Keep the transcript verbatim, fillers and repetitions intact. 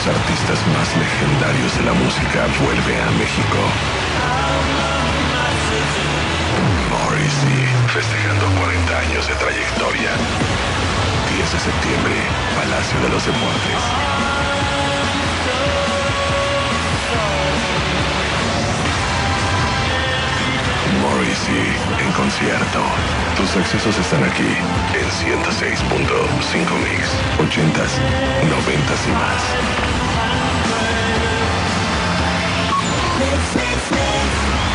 los artistas más legendarios de la música vuelve a México. Morrissey, festejando cuarenta años de trayectoria. diez de septiembre, Palacio de los Deportes. Morrissey en concierto. Tus accesos están aquí en ciento seis punto cinco Mix. ochentas, noventas y más.